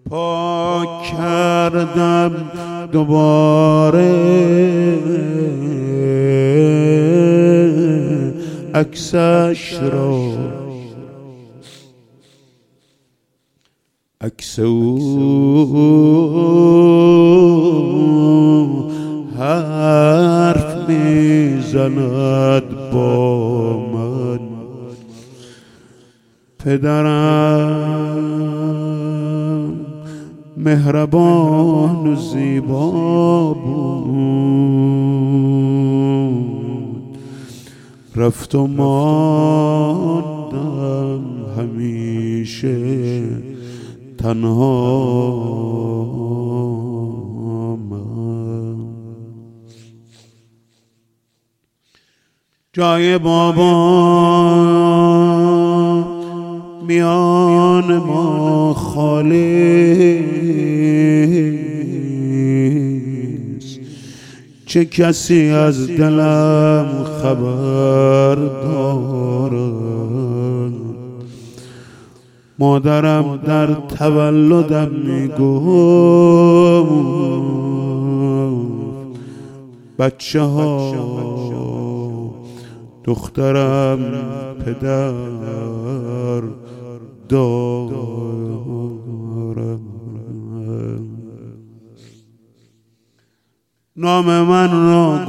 پاک کردم دوباره عکسش را، عکس او حرف میزند با من. پدرم مهربان و زیبا بود، رفت و ماندم همیشه تنها من. جای بابا میان ما خالی است، چه کسی از دلم خبر دارد. مادرم در تولدم میگفت بچه ها دخترم پدر دارم. نام من را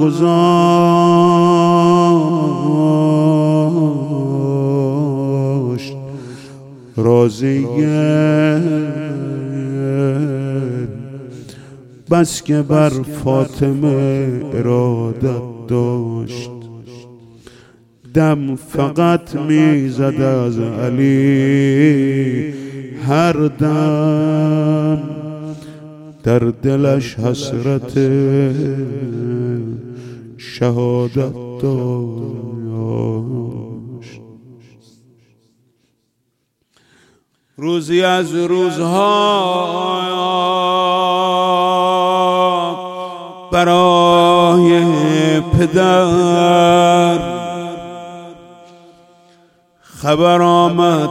گذاشت راضیه، بس که بر فاطمه ارادت داشت. دم فقط میزد از علی، هر دم در دلش حسرت شهادت داشت. روزی از روزها برای پدر خبر آمد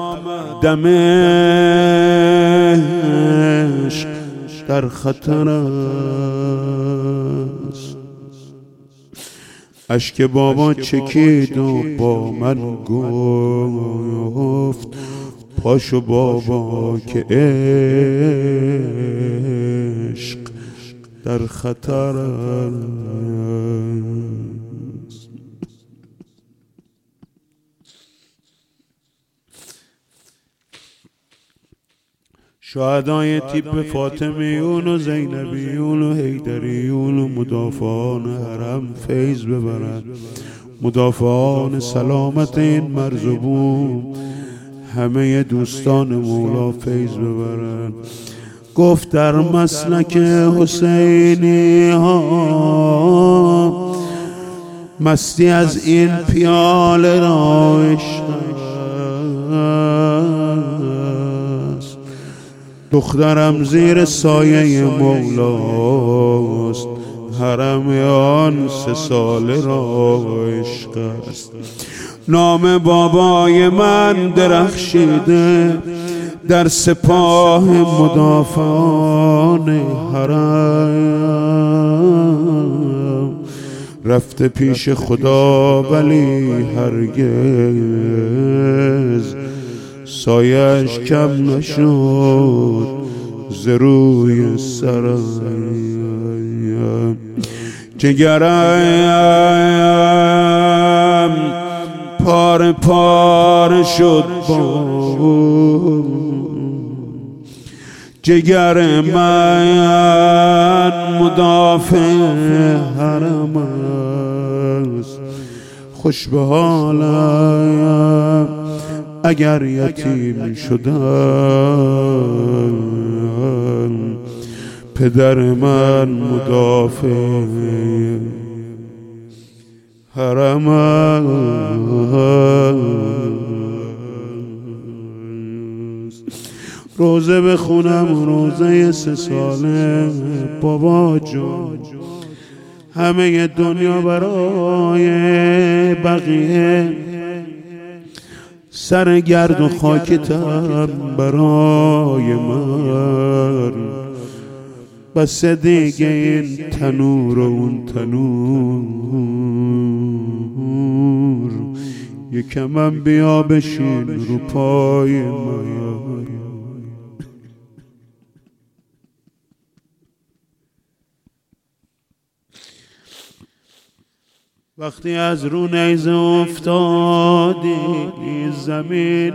دمشق در خطر است. اشک بابا چکید و با من گفت پاشو بابا که عشق در خطر است. شهدای تیپ فاطمیون و زینبیون و حیدریون و مدافعان حرم فیض ببرند، مدافعان سلامت این مرزبون همه دوستان مولا فیض ببرند. گفت در مسلک حسینی ها مستی از این پیاله را عشق است. دخترم زیر سایه مولاست، حرم آن 3 ساله را عشق است. نام بابای من درخشیده در سپاه مدافعان حرم، رفته پیش خدا ولی هرگز سایش کم نشد ز روی سرم. جگرم پاره پاره شد با جگر من مدافع حرم است. خوش به حالم اگر یتیم شدم، پدر من مدافع حرم است. روزه بخونم، روزه 3 ساله بابا جان، همه دنیا برای بقیه سر گرد و خاکتم برای من، بس دیگه این تنور و اون تنور، یکمم بیا بشین رو پای من. وقتی از رو نیزه افتادی زمین،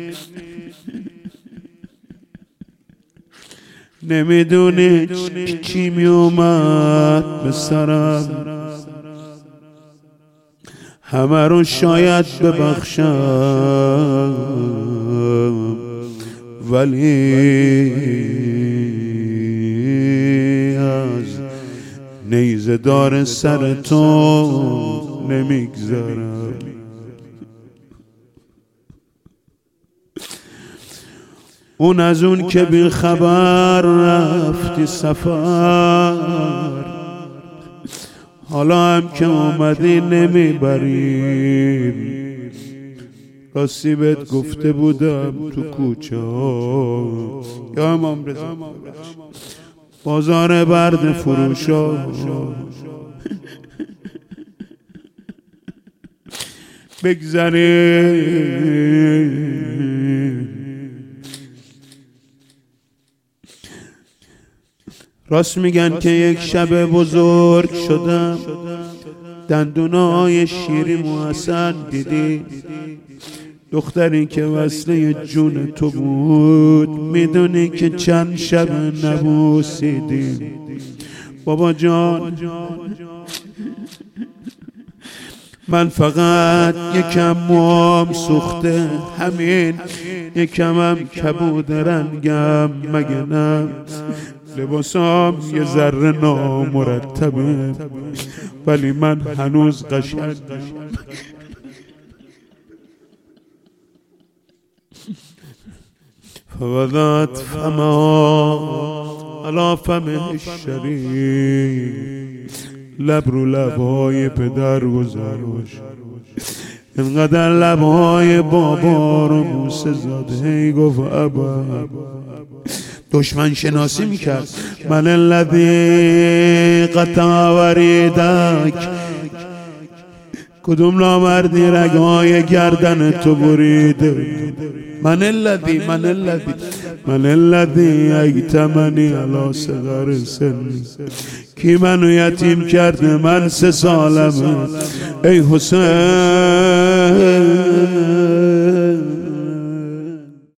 نمیدونی چی می اومد به سرم، همه رو شاید ببخشم ولی از نیزه دار سر تو نمیگذرم. اون از اون که بی خبر رفتی سفر، حالا هم که اومدی نمیبریم. راستی بهت گفته بودم تو کوچه ها، یا امام رضا بازار برد فروشا بگذاریم. راست میگن که یک شب بزرگ شدم، دندونای شیری محسن دیدی، دختری که وصله جون تو بود، میدونی که چند شب نبوسیدی. بابا جان من فقط یکم موام سوخته، همین یکمم کبود رنگم، مگه نه لباسام یه ذره نامرتبه ولی من هنوز قشنگم. فوضعت فمها علی فمه الشریف، لب رو لبهای پدر گذاشت، اینقدر لبهای بابا رو بوسه زد، هی گفت ابا. دشمن شناسی میکرد. من الذی قطع وریدک، کدوم نامردی رگهای گردن تو بریده. من الذی ایتمنی علی صغر سنی، کی منو یتیم کرده من 3 سالمه. ای حسین